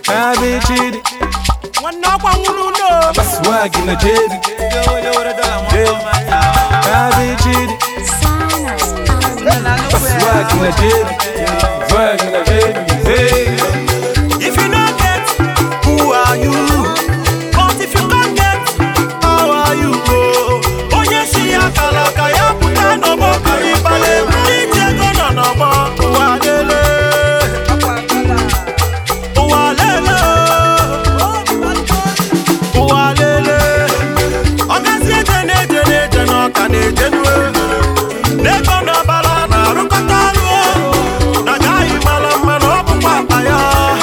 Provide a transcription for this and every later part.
Cabbage. One knock on no. Swag in the jet. Cabbage. Swag in the jet. Swag in the jet. If you don't get, who are you? But if you don't get, how are you? Oh yes, she a kalaka ya puta no bo karibale. DJ go no bo walele. Walele. Walele. Ogasi jene no kane jenwe. Neko no bala na rukatalu. Na gai malama no bu papaya.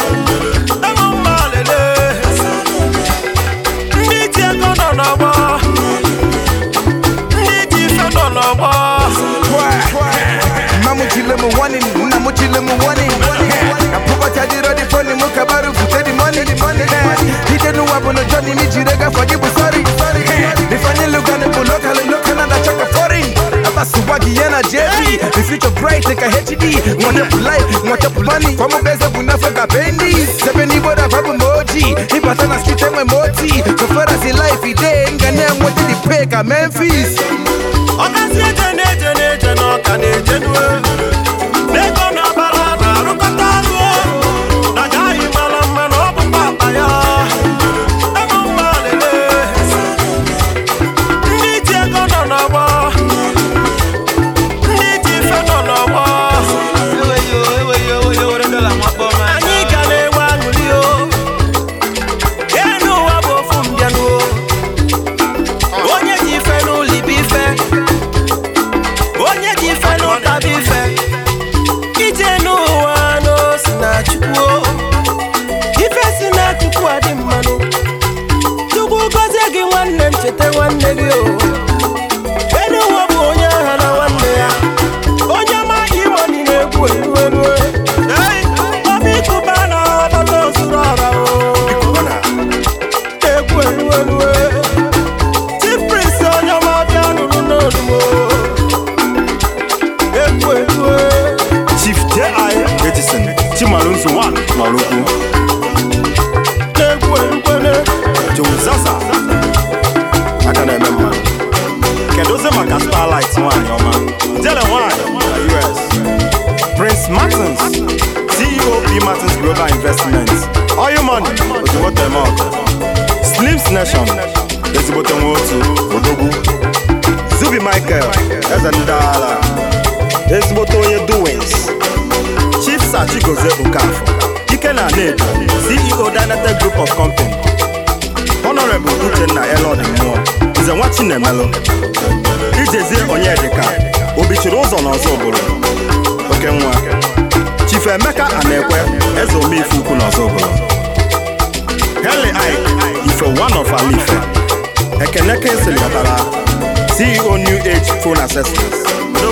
The future bright like a HD. Want up life, want up money. From a best of Unafaka Bendy. 70 board of Abu Moji. He was on a street and my moti. So far as in life, he day ain't gonna want to pay a Memphis. Prince Martins, CEO P. Martins Global Investments. All your money, but you want them out. Slim's Nation, let's go to Odogu. Zubi Michael, as a dollar. Let's go to your doings. Chief Sachi Goze Ukafo, Ikena Ned, CEO Dynatech Group of Company. Honorable Uchenna Elon Moore is a watching the mellow. Ijeze Onyedeka, Obichirozo Nozobolo. Chief Emeka Anekwe, Ezomi Fuku Nozobolo. Heli Ike, if one of our leaf. Ekeneke Seliatara, CEO New Age Phone Accessories.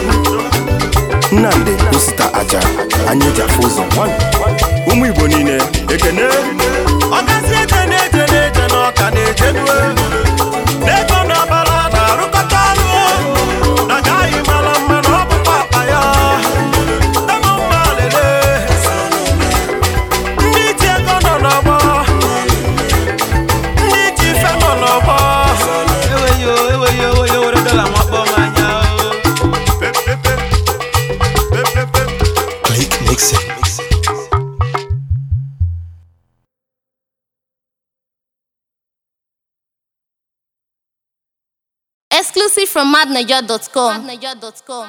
Nande Usita Aja, Anyeja Fuzo. Umu Ibonine, Ekene. Ogasi Jene no Kane Jenwe. Neko no Barana, Rukatalu. Na Gai Malama no Papaya. Exclusive from madniger.com.